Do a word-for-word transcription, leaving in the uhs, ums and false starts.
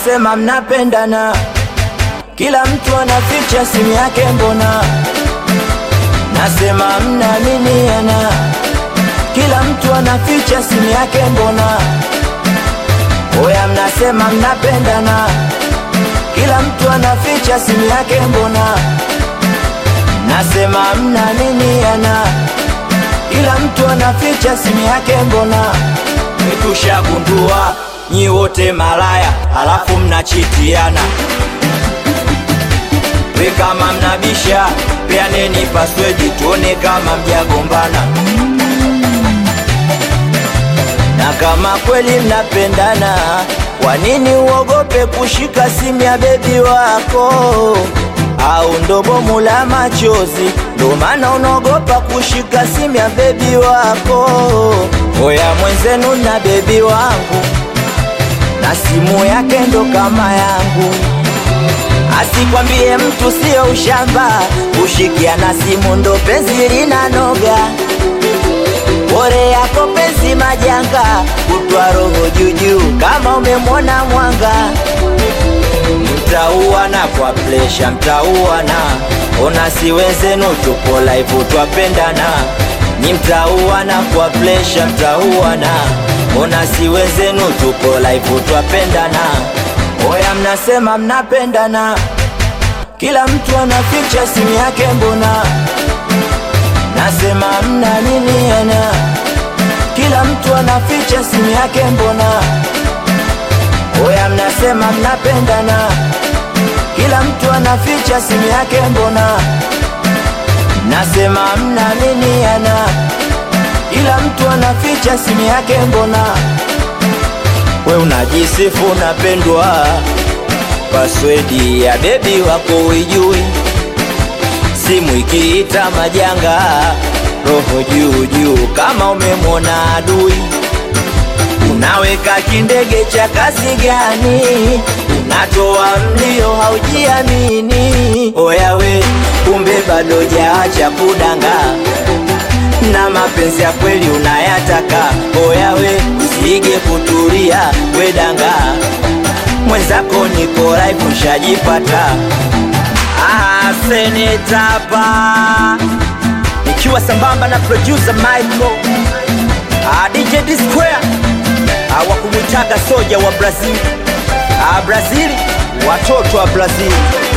mnasema mnapendana, kila mtu anaficha simu yake mbona? Nasema mnaaminiana, kila mtu anaficha simu yake mbona? Oya mnasema mnapendana, kila mtu anaficha simu yake mbona? Nasema mnaaminiana, kila mtu anaficha simu yake mbona? Tushagundua nyi wote malaya, halafu mnachitiana. We kama mnabisha, peaneni password tuone kama mjagombana. Na kama kweli mnapendana, kwa nini uogope kushika simu ya bebi wako? Au ndo bomu la machozi, ndo maana unaogopa kushika simu ya bebi wako? Oya mwenzenu na bebi wangu, na simu yake ndo kama yangu. Asikwambie mtu sio ushamba, kushikia na simu ndo penzi linanoga. Bore yako penzi majanga, kutwa roho juju kama umemwona mwanga. Mtauana kwa plesha, mtauana, ona si wenzenu tupo live twapendana. Ni mtauana kwa plesha, mtauana, ona si wenzenu tupo live twapendana. Oya mnasema mnapendana, kila mtu anaficha simu yake mbona? Nasema mnaaminiana, kila mtu anaficha simu yake mbona? Oya mnasema mnapendana, kila mtu anaficha simu yake mbona? Nasema mnaaminiana, kila mtu anaficha simu yake mbona? We unajisifu unapendwa, password ya bebi wako uijui. Simu ikiita majanga, roho juu juu kama umemwona adui. Unaweka kindege cha kazi gani? Unatoa mlio haujiamini. Oya we, kumbe bado jaacha kudanga, na mapenzi ya kweli unayataka. Oya we, usige kutulia we danga, mwenzako niko live ushajipata. Ah, Senetapa nikiwa sambamba na producer Michael. Ah, D J D Square hawakumwitaga soja wa Brazil. Ah, Brazil, watoto wa Brazil.